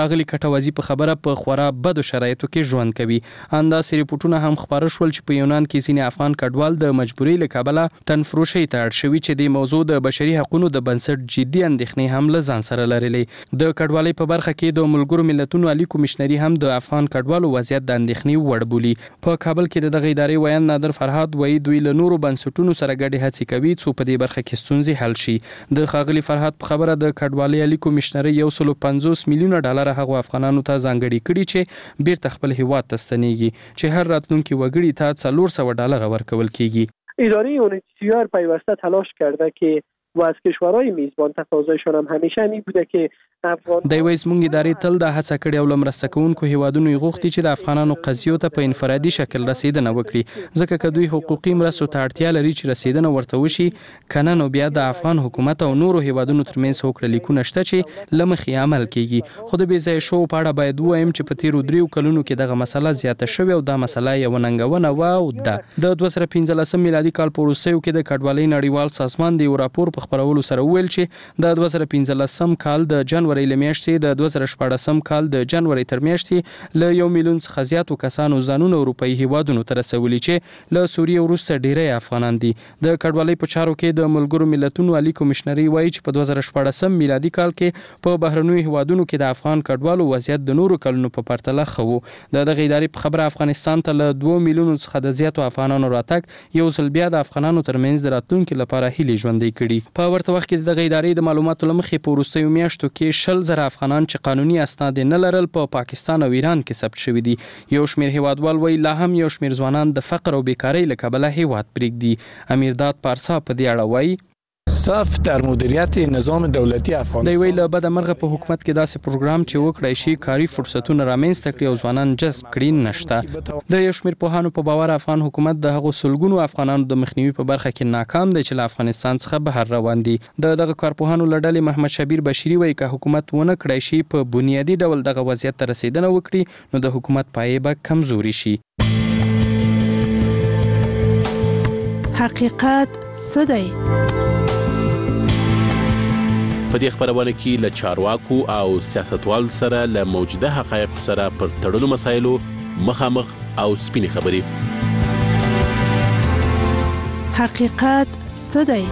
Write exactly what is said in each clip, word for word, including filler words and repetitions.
اغلی کټوازی په خبره په خورا بدو شرایطو کې ژوند کوي. انداسې ریپورتونه هم خبره شول چې په یونان کې ځینې افغان کډوال د مجبورۍ له کبله تنفروشۍ ته اړ شوي چې د موضوع د بشري حقوقو د بنسټ جدي اندېښنې هم له ځان سره لرلې. د کډوالۍ په برخه کې د ملګرو ملتونو عالی کمشنري هم د افغان کډوالو وضعیت د اندېښنې وړ بولي. په کابل کې د دغه ادارې ویان نادر فرهاد وایي دوی له نورو بنسټونو سره ګډې هڅې کوي څو په دې برخه کې ستونزې حل شي. د ښاغلي فرهاد په خبره د کډوالۍ عالی کمشنري یو سل پنځوس میلیونه ډالر هغو افغانانو ته ځانګړي کړي چې بیرته خپل هیواد ته ستنیږي چې هر راتلونکي وګړي ته څلور سوه ډالر ورکول کیږي. اداره یونیسیار پیوسته تلاش کرده که و از کشورهای میزبان تقاضایشان هم همیشه این بوده که افغان د وایس مونږ ادارې تل د هڅه کړې او لمرسته کوونکو هیوادونو یې غوښتي چې د افغانانو قضیو ته په انفرادي شکل رسیدنه وکړي، ځکه که دوی حقوقي مرستو ته اړتیا لري چې رسیدنه ورته وشي، کنه نو بیا د افغان حکومت او نورو هیوادونو ترمنځ هوکړه لیکونه شته چې له مخې عمل کیږي. خو د بې ځایه شوو په اړه باید ووایم چې په تیرو دریو کلونو کې دغه مسله زیاته شوې او دا مسله یوه ننګونه وه او ده. د دوه زره پنځلسم میلادي کال په وروستیو کې د کډوالۍ نړیوال سازمان د یو راپور په خپرولو سره وویل چې د دوه زره پنځلسم کال د جنوري له میاشتې د دوه زره شپاړسم کال د جنوري تر میاشتې له یو میلیون څخه زیاتو کسانو ځانونه اروپایي هیوادونو ته رسولي چې له سوریې وروسته ډیری افغانان دي. د کډوالۍ په چارو کې د ملګرو ملتونو عالی کمشنري وایي چې په دوه زره شپاړسم میلادي کال کې په بهرنیو هیوادونو کې د افغان کډوالو وضعیت د نورو کلونو په پرتله ښه و. د دغه ادارې په خبره افغانستان ته له دوه میلیونو څخه د زیاتو افغانانو راتګ یو ځل بیا د افغانانو ترمنځ د راتلونکي لپاره هیلې ژوندۍ کړي. په ورته وخت کې دغه ادارې د معلوماتو له مخې په وروستیو میاشتو کې شل زره افغانان چې قانوني اسناد نه لرل په پا پاکستان او ایران کې ثبت شوي دي. یو شمېر هیوادوال وایي لا هم یو شمېر ځوانان د فقر او بیکارۍ له کبله هیواد پرېږدي. امیرداد پارسا په دې اړه وایي صف در مدیریت نظام دولتی افغانستان دی ویل بد مرغه په حکومت کې داسې پروګرام چې وکړای شي کاري فرصتونه رامنځته کړي او ځوانان جذب کړي نشته. د یو شمېر پوهانو په باور افغان حکومت د هغو سلګونو افغانانو د مخنیوي په برخه کې ناکام دی چې له افغانستان څخه بهر روان دي. د دغه کارپوهانو له ډلې محمد شبیر بشیري وایي که حکومت ونه کړای شي په بنیادي ډول دغه وضعیت ته رسیدنه وکړي نو د حکومت پایې به کمزوري شي. حقیقت څه دی؟ په دې خبرونه کې له چارواکو او سیاستوالو سره له موجوده حقایقو سره پر تړلو مسایلو مخامخ او سپینې خبرې. حقیقت څه دی؟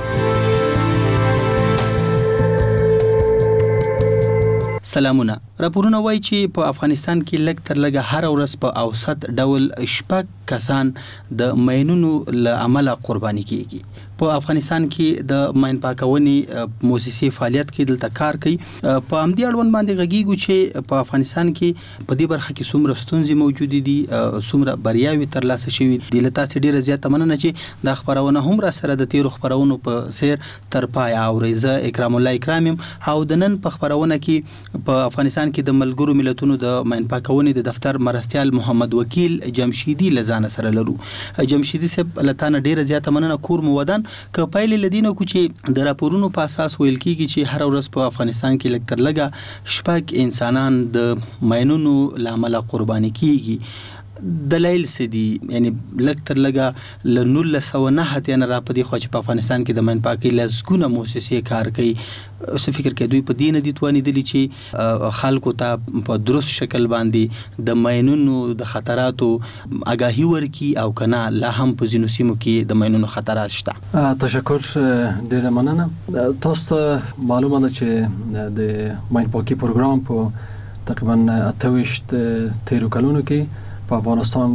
سلامونه. راپورونه وایي چې په افغانستان کې لږ تر لږه هر ورځ په اوسط ډول شپږ کسان د ماینونو له امله قرباني کیږي. په افغانستان کې د ماین پاکونې موسسې فعالیت کې دلته کار کوي. په همدې اړوند باندې غږیږو چې په افغانستان کې په دې برخه کې څومره ستونزې موجودې دي، څومره بریاوې ترلاسه شوي دي. له تاسې ډیره زیاته مننه چې دا خبرونه هم را سره د تیرو خبرونو په څیر تر پایه اورئ. زه اکرام الله اکرام یم او د نن په خبرونه کې په افغانستان کې د ملګرو ملتونو د ماین پاکونې د دفتر مرستیال محمد وکیل جمشیدی لزانه سره لرو. جمشیدی صاحب لتانه ډیره زیاته مننه. کور مو ودان که پایلې لدینه کو چې د راپورونو په اساس ویل کیږي چې هر ورځ په افغانستان کې لږ تر لږه شپږ انسانان د ماینونو لامل قرباني کیږي. دلایل څه دي؟ یعنی لږ تر لږه له نولس سوه نهه اتیا نه را په دې خوا چې په افغانستان کې د ماین پاکۍ لسګونه موسسې کار کوي. څه فکر کوي دوی په دې نه دي توانېدلي چې خلکو ته په درست شکل باندې د ماینونو د خطراتو آګاهي ورکړي او که نه لا هم په ځینو سیمو کې د ماینونو خطرات شته؟ تشکر، ډېره مننه. تاسو ته معلومه ده چې د ماین پاکۍ پروګرام په تقریبا اته ویشت تیرو کلونو کې په افغانستان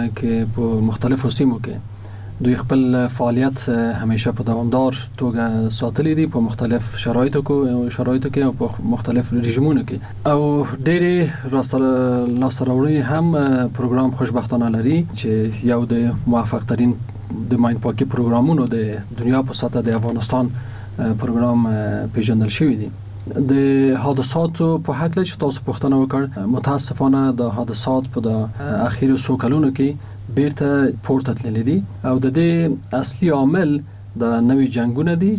کې په مختلفو سیمو کې دوی خپل فعالیت همیشه په دوامدار توګه ساتلي دي په مختلف شرایطو کې شرایطو کې او په مختلف رژیمونو کې او ډېرې لاسته راوړنې هم پروګرام خوشبختانه لري چې یو د موفق ترین د ماین پاکۍ پروګرامونو د دنیا په سطح د افغانستان پروګرام پیژندل شوی دی. د حادثاتو په هکله چې تاسو پوښتنه وکړ، متاسفانه د حادثات په د اخیرو څو کلونو کې بیرته پورته تللی دي او د دې اصلي عامل د نوي جنگونه دي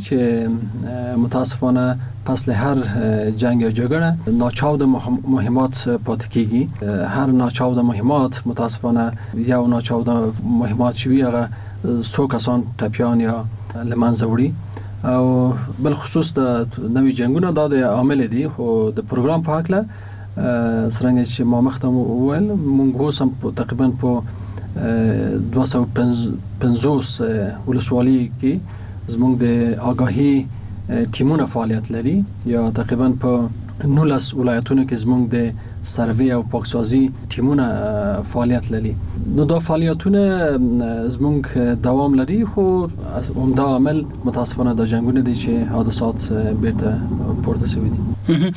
چې متاسفانه پس له هر جنگ یا جګړه ناچاوده مهمات پاتې کیږي. هر ناچاوده مهمات متاسفانه یو ناچاوده مهمات شوي هغه څو کسان ټپیان یا له منځه وړي او بل خصوص د نوي جنگونه دا د عامل دي. خو د پروګرام په هکله څرنګه چې ما مخته وویل موږ اوس هم تقریبا په دوه سوه و پنځوس ولسوالۍ کې زموږ د آگاهي ټیمونه فعالیت لري یا تقریبا په نولس ولایتونو کې زموږ د سروې او پاکسازي ټیمونه فعالیت لري. نو دا فعالیتونه زموږ دوام لري خو عمده عامل متاسفانه د جنگونه دي چې حادثات بیرته پورته شوي دي.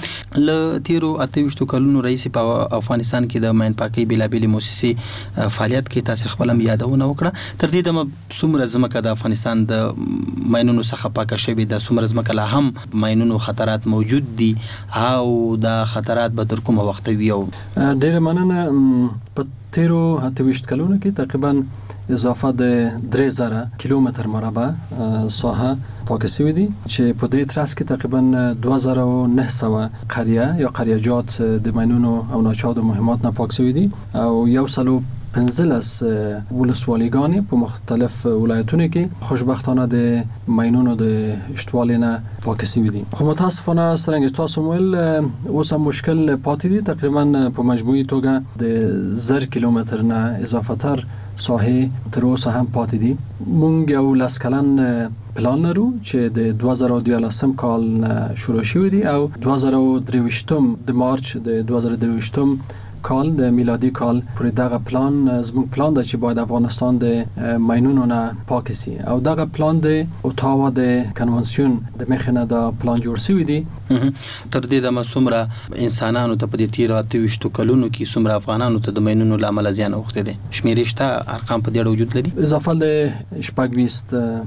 له تیرو اته ویشتو کلونو رئیس په افغانستان کې د ماین پاکۍ بېلابېلې مؤسسې فعالیت کې تاسو خپل هم یادونه وکړه. تر دې دمه څومره ځمکه د افغانستان د ماینونو څخه پاکه شوې ده، څومره ځمکه لا هم ماینونو خطرات موجود دي او دا خطرات به تر کومه وخت وي؟ او ډېره مننه. په تیرو اته ویشت کلونو کې تقریبا اضافه د درې زره کیلومتر مربع ساحه پاکه شوې دي چې په دې ترڅ کې تقریبا دوه زره و نه سوه قریه یا قریه‌جات د ماینونو او ناچاودو مهمات نه پاک شوي دي او یو سلو پنځلس ولسوالیګانې په مختلف ولایتونو کې خوشبختانه د ماینونو د اشتوالي نه پاک شوي دي. خو متاسفانه څرنګه تاسو ویل اوس هم مشکل پاتې دي. تقریبا په مجموعي توګه د زر کیلومتر نه اضافه تر ساحه تر اوسه هم پاتې دي. مونږ یو لس کلن پلان لرو چې د دوه زره و دیارلسم کال شروع شوی دی او دوه زره و درویشتم د مارچ د دوه زره و درویشتم کال د میلادي کال پر دغه پلان زموږ پلان د چې باید افغانستان د ماینونو نه پاک شي او دغه پلان د اوتاوا د کنونسیون د مخنه د پلان جوړ شوی دی. تر دې د مسومره انسانانو ته په دې تیر اته ویشتو کلونو کې څومره افغانانو ته د ماینونو لامل زیان اوخته دي؟ شمیرشته ارقام په دې اړه وجود لري؟ اضافه ل شپږ ویشت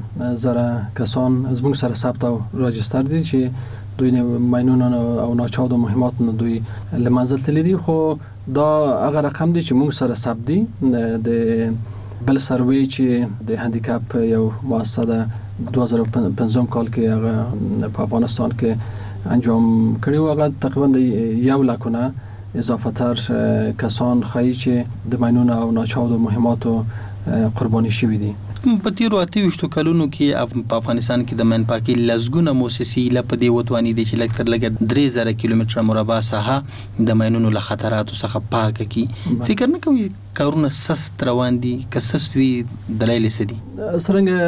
زره کسان زموږ سره ثبت او راجستر دي چې دوی ماینونو او ناچاودو مهمات نه دوی لمنزل تللی دي. خو دا هغه رقم دی چې موږ سره ثبت دي. د بل سروي چې د هندیکاپ یو مؤسسه د دوه زره و پنځم کال کې هغه په افغانستان کې انجام کړی و هغه تقریبا یو لکونه اضافه تر کسان خایي چې د ماینونو او ناچاودو مهماتو قرباني شوي دي. په تیرو اته ویشتو کلونو کې په افغانستان کې د ماین پاکۍ لسګونه مؤسسې لا په دې وتوانې دي چې لږ تر لږه درې زره کیلومتره مربع ساحه د ماینونو له خطراتو څخه پاکه کړي. فکر نه کوي کارونه سست روان دي؟ که سست وي دلایل څه دي؟ څرنګه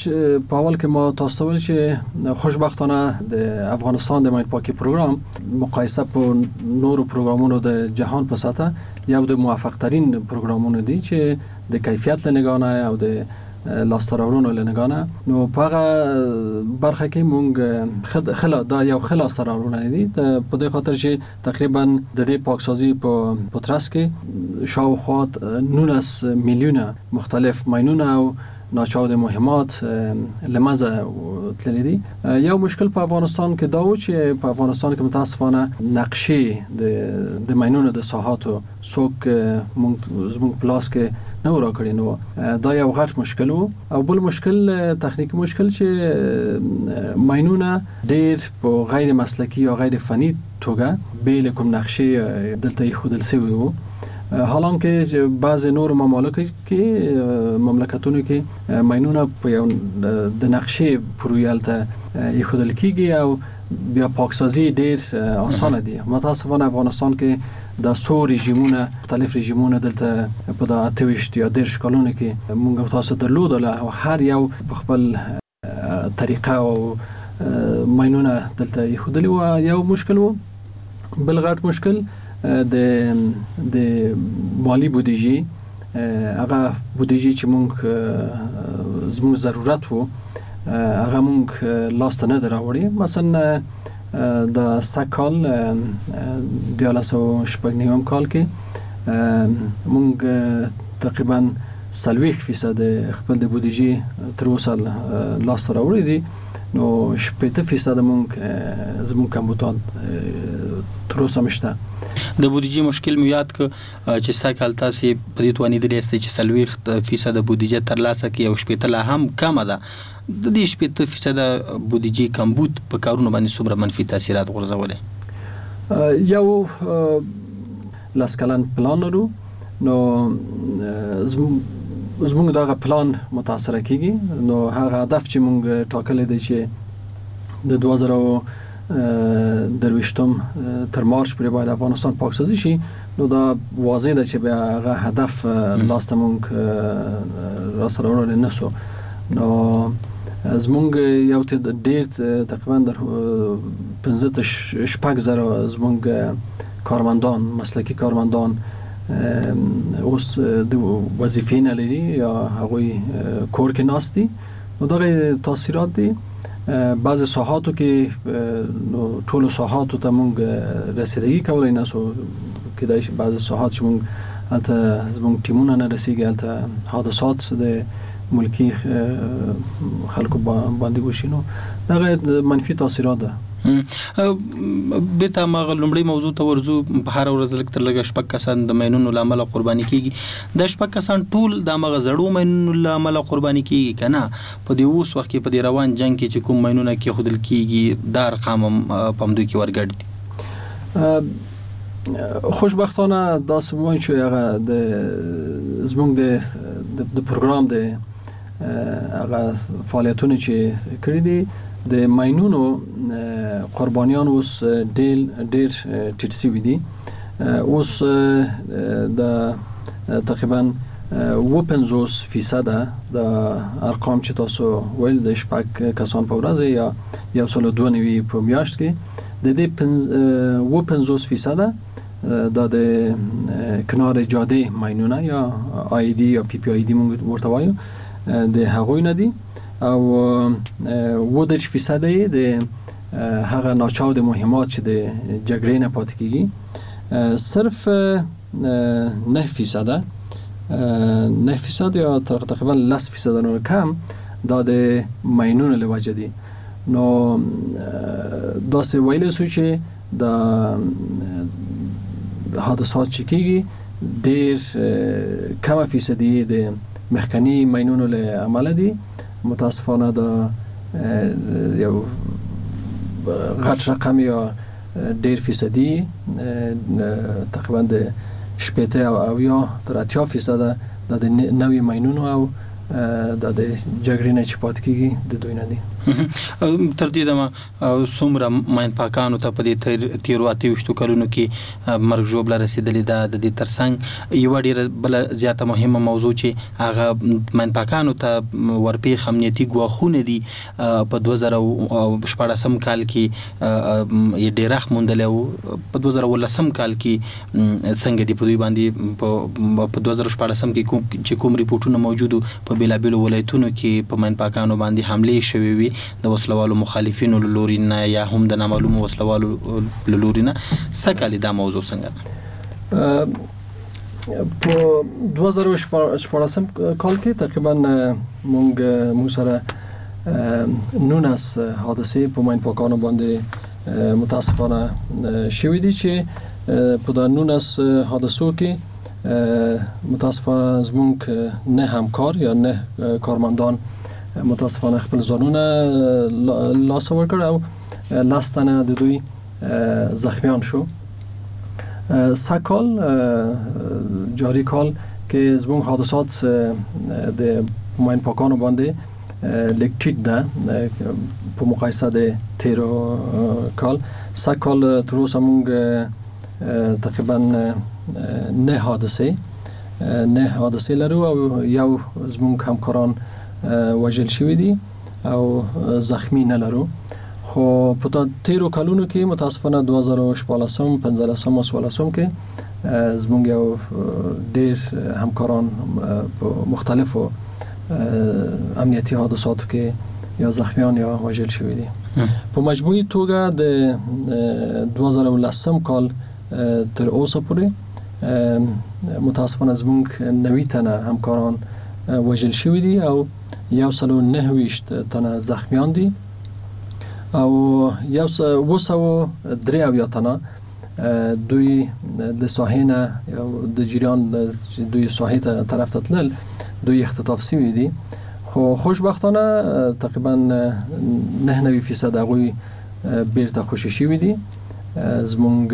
په اول کې ما تاسو ته ویل چې خوشبختانه د افغانستان د ماین پاکۍ پروګرام مقایسه په نورو پروګرامونو د جهان په سطح یو د موفق ترین پروګرامونو دي چې د کیفیت له نگاه او د لاستراورونو لنگانه. نو په هغه برخه کې مونږ خلا دا یو خلا سراورونه دي په دې خاطر چې تقریبا د دې پاکسازي په پوترس کې شاوخوا نولس میلیونه مختلف ماینونه او ناچاود مهمات لمزه تللی دي. یو مشکل په افغانستان کې دا و چې په افغانستان کې متاسفانه نقشې د د ماینونو د ساحاتو څوک مونږ زموږ پلاس کې نه و راکړي. نو دا یو غټ مشکل و. او بل مشکل تخنیکی مشکل چې ماینونه ډېر په غیر مسلکي یا غیر فني توګه بیل کوم نقشې دلته ایښودل شوي وو. حالان که بعض نور ممالک کې مملکتونو کې ماینونه په یو د نقشې پرویل ته ایښودل کیږي او بیا پاکسازی ډیر آسانه دي. متاسفانه افغانستان کې د سو رژیمونه مختلف رژیمونه دلته په د اته ویشت یا دېرش کلونو کې موږ تاسو درلودل او هر یو په خپل طریقه او ماینونه دلته ایښودل و. یو مشکل و. بل غټ مشکل د د مالی بودیجه هغه بودیجه چې موږ زموږ ضرورت وو هغه موږ لاس ته نه دراوړي. مثلا د سکال دیالس او شپږ نیوم کال کې موږ تقریبا سلویخ فیصد خپل د بودیجه تر اوسه لاس ته راوړي دي. نو شپږ فیصد موږ زموږ کمبودات تر اوسه مشته. د بودیجې مشکل مو یاد ک چې سکال تاسو په دې توانې درې چې سلويخ فیصد بودیجه ترلاسه کوي او شپږ لا هم کم ده. د دې شپږ فیصد بودیجې کمبود په کارونو باندې څومره منفي تاثیرات غورځولې؟ یو لاس کلن پلان لرو. نو زموږ دغه پلان متاثر کیږي. نو هغه هدف چې موږ ټاکل دي چې د دوه زره و درویشتم تر مارچ پورې باید افغانستان پاکسازي شي، نو دا واضح ده چې بیا هغه هدف لاسته مونږ راسره وړلی نه سو. نو زمونږ یو ډېر تقریبا در پنځه تر شپږ زره زمونږ کارمندان، مسلکي کارمندان اوس د وظیفې نه لري یا هغوی کور کې ناست دي. نو دغه تاثیرات دي. بعض ساحاتو کې ټولو ساحاتو ته مونږ رسیدگی کولی نه سو، کیدای شي بعض ساحات چې مونږ هلته زمونږ ټیمونه نه رسیږي، هلته حادثات د ملکی خلکو باندې وشي. نو دغه منفي تاثیرات ده. بیت ما لومړی موضوع ته ورځو. په هر ورځ لږ تر لږه شپږ کسان د ماینونو له امله قرباني کیږي. د شپږ کسان ټول د هغه زړو ماینونو له امله قرباني کیږي که نه؟ په دې اوس وخت کې په دې روان جنګ کې چې کوم ماینونه کېښودل کیږي دا ارقام هم په همدوی کې ورګډ دي. خوشبختانه داسې وایي چې هغه د زموږ د پروګرام د هغه فعالیتونه چې کړي دي د ماینونو قربانیان اوس ډېر ډېر ټیټ سوي دي. اوس د تقریبا اوه پنځوس فیصده د ارقام چې تاسو ویل د شپږ کسان په ورځ یا یو سل او دوه نوي په میاشت کې د دې اوه پنځوس فیصده دا د کنار جاده ماینونه یا آی دی یا پی پی آی دی مونږ ورته وایو د هغوی نه دي، او اوه دېرش فیصده یې د هغه ناچاود مهمات چې د جګړې نه پاتې کېږي. صرف نه فیصده نه فیصد یا تقریبا لس فیصد نور کم دا د ماینونو له وجې دي. نو داسې ویلی سو چې د حادثات چې کېږي ډېر کمه فیصدي د مخکني ماینونو له امله دي. متاسفانه دا یو غټ رقم یا ډېر فیصدي تقریبا د شپېته او یا تر اتیا فیصده د نوي ماینونو او د جګړې نه چې پاتې کېږي د دوی نه دي. تر دې دمه څومره ماین پاکانو ته په دې تېرو اته ویشتو کلونو کې مرګ ژوبله رسېدلې ده؟ د دې تر څنګ یوه ډېره بله زیاته مهمه موضوع چې هغه ماین پاکانو ته ورپېښ امنیتي ګواښونه دي. په دوه زره شپاړسم کال کې یې ډېرښت موندلی و، په دوه زره اوولسم کال کې څنګه دي په دوی باندې په دوه زره شپاړسم کې چې کوم ریپورټونه موجودو په بېلابېلو ولایتونو کې په ماین پاکانو باندې حملې شوې وي د وسلوالو مخالفینو له لوري نه یا هم د نامعلومو وسلوالو له لوري نه. څه کالي دا موضوع څنګه ده؟ په دوه زره شپاړسم کال کې تقریبا مونږ مونږ سره نونس حادثې په ماین پاکانو باندې متاسفانه شوي دي چې په دا نونس حادثو کې متاسفانه زمونږ نه همکار یا نه کارمندان متاسفانه خپل ځانونه لاس ورکړ او لس تنه د دوی زخمیان شو. سکال جاری کال که زمونږ حادثات د ماین پاکانو باندې لیک ټیټ ده په مقایسه د تیرو کال. سکال تر اوسه مونږ تقریبا نه حادثه نه حادثه لرو او یو زمونږ همکاران وژل شوي دي او زخمی نه لرو. خو په تیرو کلونو کې متاسفانه دوه زره شپاړسم پنځلسم او څوارلسم کې زمونږ یو ډېر همکاران په مختلفو امنیتي حادثاتو کې یا زخمیان یا وژل شوي دي. په مجموعي توګه د دوه زره ولسم کال تر اوسه پورې متاسفانه زمونږ نوي تنه همکاران وژل شوي دي او یو سل او نهه ویشت تنه زخمیان دي او یو اوه سوه درې اویا تنه دوی د ساحې نه د جریان دوی ساحې ته طرف ته تلل دوی اختطاف شوي دي. خو خوشبختانه تقریبا نه نوي فیصد هغوی بیرته خوشي شوي دي. زمونږ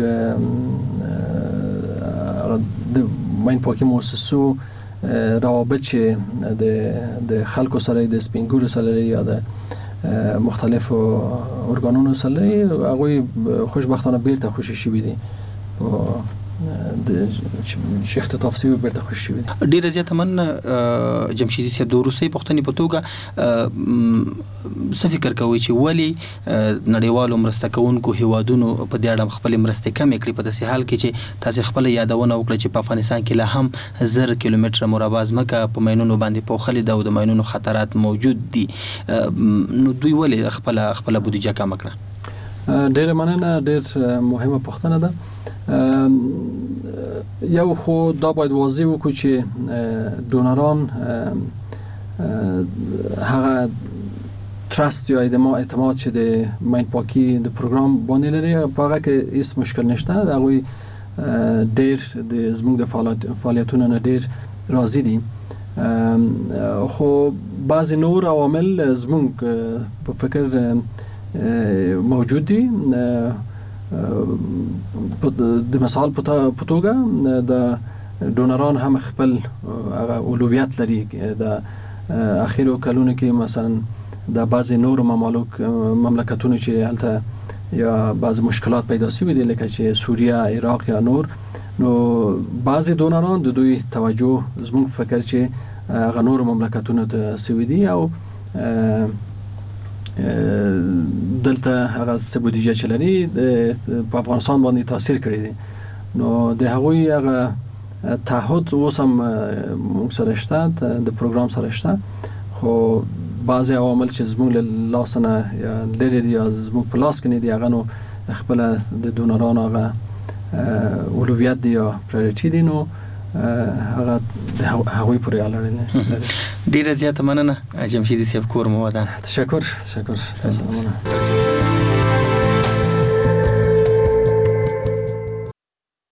د ماین پاکي مؤسسو روابط چې د خلکو سره د سپینګورو سره یا د مختلف ارګانونو سره هغه خوشبختانه بیرته خوشی شي دي د شیخ تفسیر بیرته خوشی دي. ډیر زیات من جمشیدی صاحب د روسي پښتني په توګه څه فکر کوي چې ولی نړیوالو مرسته کوونکو هیوادونو په دې اړه خپل مرسته کم کړي په داسې حال کې چې تاسو خپل یادونه وکړه چې په افغانستان کې له هم زر کیلومتره مربع ځمکه په ماینونو باندې پوښلې ده او د ماینونو خطرات موجود دي، نو دوی ولی خپل خپل بودیجه کم کړه؟ ډېر مننه، ډېر مهمه پوښتنه ده. یو خو دا باید واضح وکړو چې ډونران هغه ترست یا اعتماد چې د ماین پاکی د پروګرام باندې لري په هغه کې هیڅ مشکل نشته. هغوی ډېر د زموږ د فعالیتونو نه ډېر راضي دي، خو بعضې نور عوامل زموږ په فکر موجود دي. د مثال په توګه د ډونران هم خپل هغه اولویت لري. د اخیرو کلونو کې مثلا د بعضې نورو ممالک مملکتونو چې هلته یا بعضې مشکلات پیدا شوي دي لکه چې سوریه، عراق یا نور، نو بعضې ډونران د دوی توجه زموږ فکر چې هغه نورو مملکتونو ته شوي دي او دلته هغه څه بودیجه چې لري په افغانستان باندې تاثیر کړی دی. نو د هغوی هغه تعهد اوس هم موږ سره شته، د پروګرام سره شته، خو بعضې عوامل چې زموږ له لاسه نه یا لرې دي یا زموږ په لاس کې نه دي، هغه نو خپله د ډونرانو هغه اولویت دی یا پرایورټي دی، نو هغه د هغوی پورې اړه لري. ډیره زیاته مننه جمشیدی صاحب، کور مو ودان. تشکر تشکر تاسو مننه.